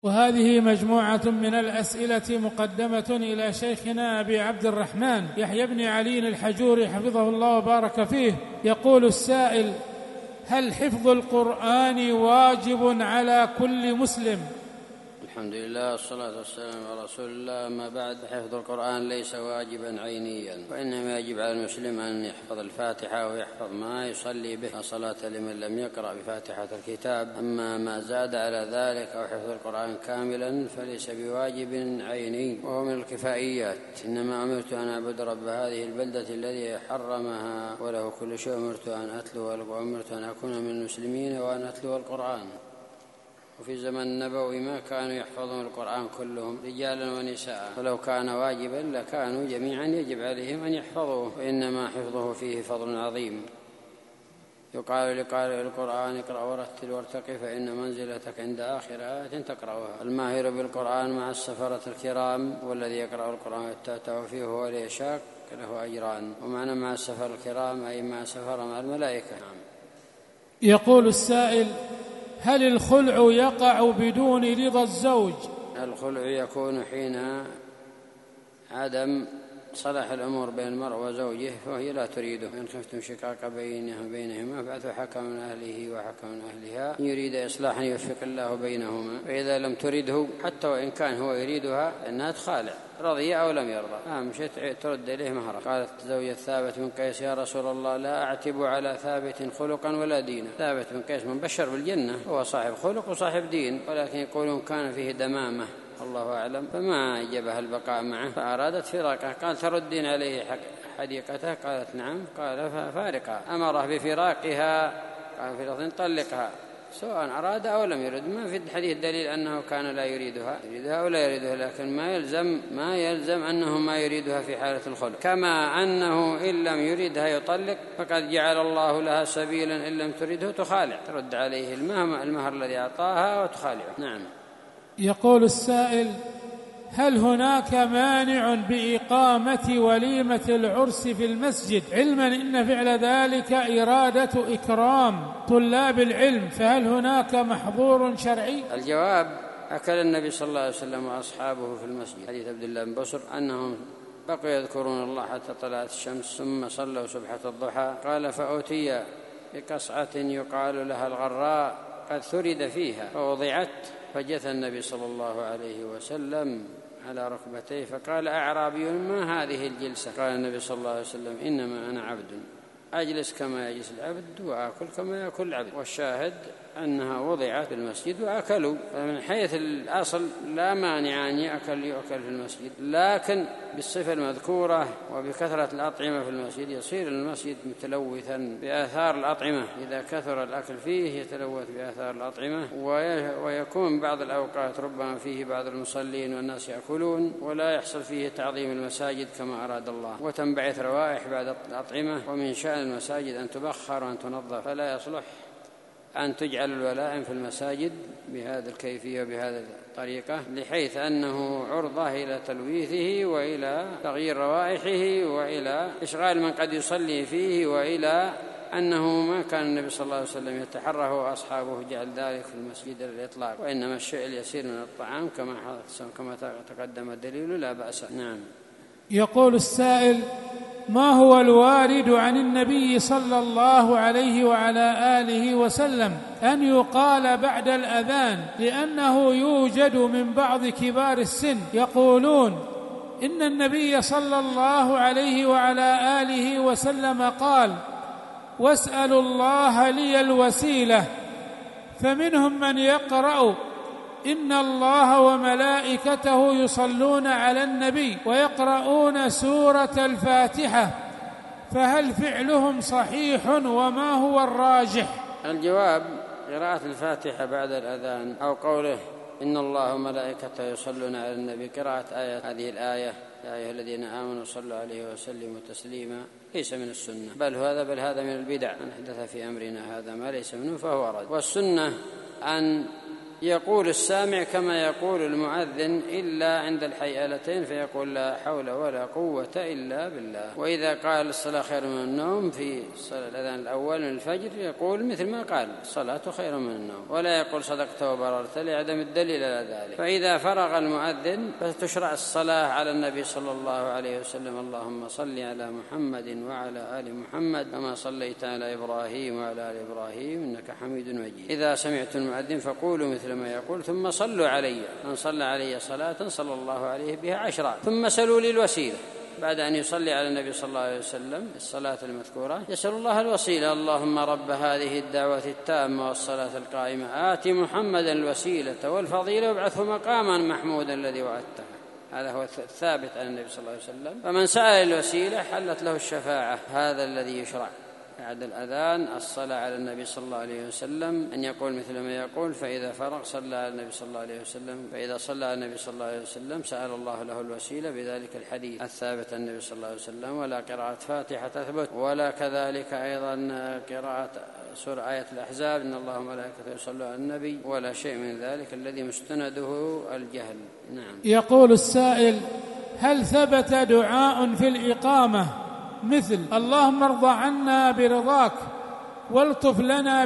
وهذه مجموعة من الأسئلة مقدمة إلى شيخنا أبي عبد الرحمن يحيى بن علي الحجوري حفظه الله وبارك فيه. يقول السائل: هل حفظ القرآن واجب على كل مسلم؟ الحمد لله والصلاة والسلام على رسول الله. أما بعد، حفظ القرآن ليس واجبا عينيا، وإنما يجب على المسلم أن يحفظ الفاتحة ويحفظ ما يصلي به، لا صلاة لمن لم يقرأ بفاتحة الكتاب. أما ما زاد على ذلك أو حفظ القرآن كاملا فليس بواجب عيني، وهو من الكفائيات. إنما أمرت أن أعبد رب هذه البلدة الذي حرمها وله كل شيء، أمرت أن أتلو وأمرت أن أكون من المسلمين وأن أتلو القرآن. وفي زمن النبوي ما كانوا يحفظون القرآن كلهم، رجالا ونساء، ولو كان واجبا لكانوا جميعا يجب عليهم أن يحفظوه، وإنما حفظه فيه فضل عظيم. يقال لقارئ القرآن: اقرأ ورتل وارتقي، فإن منزلتك عند آخر آية تقرأها. الماهر بالقرآن مع السفرة الكرام، والذي يقرأ القرآن يتأتى فيه وهو ليشاك له أجران. ومعنى مع السفر الكرام أي مع سفر مع الملائكة. يقول السائل: هل الخلع يقع بدون رضا الزوج؟ الخلع يكون حين عدم صلاح الأمور بين المرء وزوجه، فهي لا تريده. إن خفتم شقاق بينهما فأتوا حكما من أهله وحكما من أهلها إن يريد إصلاحا يوفق الله بينهما. فإذا لم ترده، حتى وإن كان هو يريدها، إنها تخالع، رضي أو لم يرضى، أهم شيء ترد إليه مهره. قالت زوجة ثابت بن قيس: يا رسول الله، لا أعتب على ثابت خلقا ولا دينا. ثابت بن قيس من بشر بالجنة، هو صاحب خلق وصاحب دين، ولكن يقولون كان فيه دمامة، الله أعلم، فما أجبها البقاء معه فأرادت فراقه. قال: تردين عليه حديقته؟ قالت: نعم. قال: ففارقها. أمره بفراقها، قال في لفظ: طلقها، سواء أراد أو لم يرد. ما في الحديث دليل أنه كان لا يريدها أو لا يريدها، لكن ما يلزم أنه ما يريدها في حالة الخلق، كما أنه إن لم يريدها يطلق، فقد جعل الله لها سبيلا إن لم تريده تخالع، ترد عليه المهر الذي أعطاها وتخالعه. نعم. يقول السائل: هل هناك مانع بإقامة وليمة العرس في المسجد، علما إن فعل ذلك إرادة إكرام طلاب العلم، فهل هناك محظور شرعي؟ الجواب: أكل النبي صلى الله عليه وسلم وأصحابه في المسجد، حديث عبد الله بن بصر، أنهم بقوا يذكرون الله حتى طلعت الشمس، ثم صلوا سبحة الضحى. قال: فأتي بقصعة يقال لها الغراء قد ثرد فيها، فوضعت، فجثى النبي صلى الله عليه وسلم على ركبتيه، فقال: أعرابي: ما هذه الجلسة؟ قال النبي صلى الله عليه وسلم: إنما أنا عبد، أجلس كما يجلس العبد وأكل كما يأكل العبد. والشاهد أنها وضعت في المسجد وأكلوا. فمن حيث الأصل لا مانع أن يؤكل في المسجد، لكن بالصفة المذكورة وبكثرة الأطعمة في المسجد يصير المسجد متلوثا بآثار الأطعمة. إذا كثر الأكل فيه يتلوث بآثار الأطعمة، ويكون بعض الأوقات ربما فيه بعض المصلين والناس يأكلون ولا يحصل فيه تعظيم المساجد كما أراد الله، وتنبعث روائح بعد الأطعمة. ومن شأن المساجد أن تبخر وأن تنظف، فلا يصلح أن تجعل الولائم في المساجد بهذه الكيفية وبهذه الطريقة، لحيث أنه عرضة إلى تلويثه وإلى تغيير روائحه وإلى إشغال من قد يصلي فيه، وإلى أنه ما كان النبي صلى الله عليه وسلم يتحره وأصحابه جعل ذلك في المسجد الإطلاق، وإنما الشيء اليسير من الطعام كما تقدم الدليل لا بأس. نعم. يقول السائل: ما هو الوارد عن النبي صلى الله عليه وعلى آله وسلم أن يقال بعد الأذان؟ لأنه يوجد من بعض كبار السن يقولون إن النبي صلى الله عليه وعلى آله وسلم قال: واسألوا الله لي الوسيلة، فمنهم من يقرأ إن الله وملائكته يصلون على النبي ويقرؤون سورة الفاتحة، فهل فعلهم صحيح وما هو الراجح؟ الجواب: قراءة الفاتحة بعد الأذان أو قوله إن الله وملائكته يصلون على النبي، قراءة هذه الآية: يا أيها الذين آمنوا صلوا عليه وسلموا تسليما، ليس من السنة، بل هذا من البدع. من أحدث في أمرنا هذا ما ليس منه فهو رد. والسنة أن يقول السامع كما يقول المؤذن إلا عند الحيئلتين فيقول لا حول ولا قوة إلا بالله. وإذا قال الصلاة خير من النوم في الأذان الأول من الفجر يقول مثل ما قال الصلاة خير من النوم، ولا يقول صدقت وبررت لعدم الدليل على ذلك. فإذا فرغ المؤذن فتشرع الصلاة على النبي صلى الله عليه وسلم: اللهم صل على محمد وعلى آل محمد كما صليت على إبراهيم وعلى آل إبراهيم إنك حميد مجيد. إذا سمعت المؤذن فقولوا مثل ما يقول ثم صلوا علي، من صلى علي صلاة صلى الله عليه بها 10. ثم سلوا لي الوسيلة بعد أن يصلي على النبي صلى الله عليه وسلم الصلاة المذكورة، يسأل الله الوسيلة: اللهم رب هذه الدعوة التامة والصلاة القائمة آت محمدا الوسيلة والفضيلة وابعثه مقاما محمودا الذي وعدته. هذا هو الثابت عن النبي صلى الله عليه وسلم. فمن سأل الوسيلة حلت له الشفاعة. هذا الذي يشرع بعد الأذان: الصلاة على النبي صلى الله عليه وسلم، أن يقول مثل ما يقول، فإذا فرغ صلى على النبي صلى الله عليه وسلم، فإذا صلى على النبي صلى الله عليه وسلم سأل الله له الوسيلة بذلك الحديث الثابت عن النبي صلى الله عليه وسلم. ولا قراءة فاتحة تثبت، ولا كذلك أيضا قراءة سورة آية الأحزاب إن الله وملائكته يصلون على النبي، ولا شيء من ذلك الذي مستنده الجهل. نعم. يقول السائل: هل ثبت دعاء في الإقامة مثل اللهم ارض عنا برضاك والطف لنا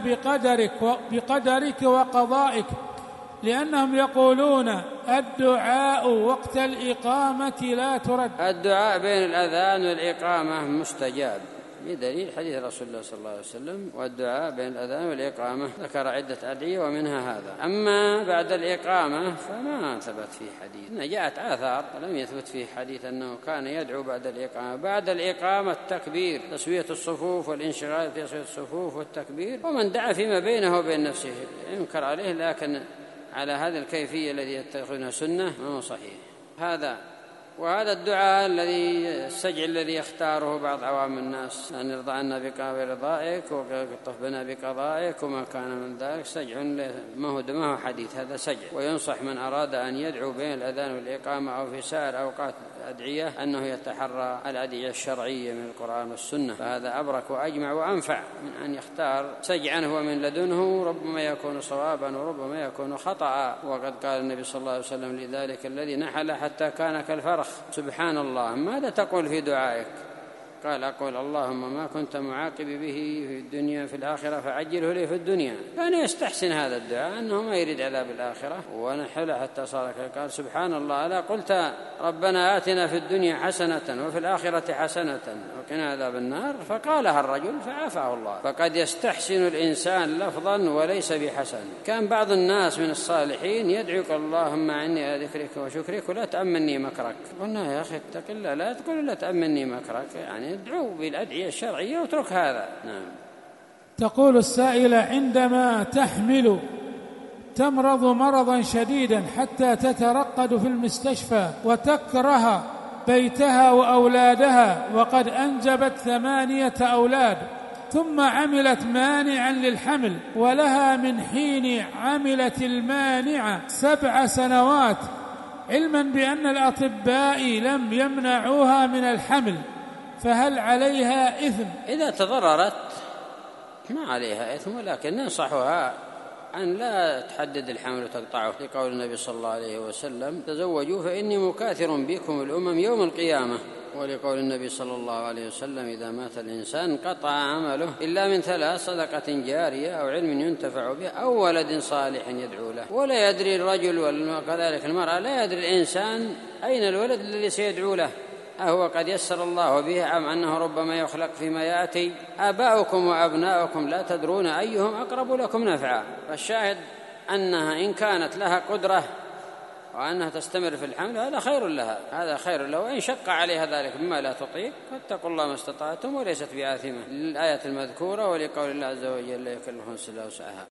بقدرك وقضائك؟ لأنهم يقولون الدعاء وقت الإقامة لا ترد. الدعاء بين الأذان والإقامة مستجاب بدليل حديث رسول الله صلى الله عليه وسلم: والدعاء بين الأذان والإقامة. ذكر عدة أدعية ومنها هذا. أما بعد الإقامة فما ثبت فيه حديث، جاءت آثار ولم يثبت فيه حديث أنه كان يدعو بعد الإقامة. بعد الإقامة التكبير، تسوية الصفوف والانشغال في تسوية الصفوف والتكبير، ومن دعا فيما بينه وبين نفسه ينكر عليه، لكن على هذه الكيفية الذي يتخذونها سنة ما هو صحيح هذا. وهذا الدعاء السجع الذي يختاره بعض عوام الناس: أن يرضى عنا برضائك ويلطف بنا بقضائك وما كان من ذلك، سجع ما هو حديث، هذا سجع. وينصح من أراد أن يدعو بين الأذان والإقامة أو في سائر أوقات الأدعية أنه يتحرى الأدعية الشرعية من القرآن والسنة، فهذا أبرك وأجمع وأنفع من أن يختار سجعا هو من لدنه، ربما يكون صوابا وربما يكون خطأ. وقد قال النبي صلى الله عليه وسلم لذلك الذي نحل حتى كان كالفرخ: سبحان الله، ماذا تقول في دعائك؟ قال: أقول اللهم ما كنت معاقب به في الدنيا في الآخرة فعجله لي في الدنيا. كان يستحسن هذا الدعاء أنه ما يريد عذاب الآخرة، ونحل حتى صار قال: سبحان الله، ألا قلت ربنا آتنا في الدنيا حسنة وفي الآخرة حسنة وقنا عذاب النار؟ فقالها الرجل فعافاه الله. فقد يستحسن الإنسان لفظا وليس بحسن. كان بعض الناس من الصالحين يدعوك: اللهم عني على ذكرك وشكرك ولا تأمني مكرك. قلنا: يا أخي اتق الله، لا تقول لا تأمني مكرك، يعني ادعو بالأدعية الشرعية واترك هذا. نعم. تقول السائلة: عندما تمرض مرضا شديدا حتى تترقد في المستشفى وتكره بيتها وأولادها وقد أنجبت 8 أولاد، ثم عملت مانعا للحمل، ولها من حين عملت المانع 7 سنوات، علما بأن الأطباء لم يمنعوها من الحمل، فهل عليها إثم؟ إذا تضررت ما عليها إثم، ولكن ننصحها أن لا تحدد الحمل وتقطعه، لقول النبي صلى الله عليه وسلم: تزوجوا فإني مكاثر بكم الأمم يوم القيامة. ولقول النبي صلى الله عليه وسلم: إذا مات الإنسان قطع عمله إلا من 3: صدقة جارية أو علم ينتفع به أو ولد صالح يدعو له. ولا يدري الرجل وكذلك المرأة، لا يدري الإنسان أين الولد الذي سيدعو له، أهو قد يسر الله به أم أنه ربما يخلق فيما يأتي. آباؤكم وأبناؤكم لا تدرون أيهم أقرب لكم نفعا. فالشاهد أنها إن كانت لها قدرة وأنها تستمر في الحمل هذا خير لها، هذا خير له. وإن شق عليها ذلك بما لا تطيق فاتقوا الله ما استطعتم وليست بعاثمة، للآية المذكورة ولقول الله عز وجل: لا يكلف نفسا إلا وسعها.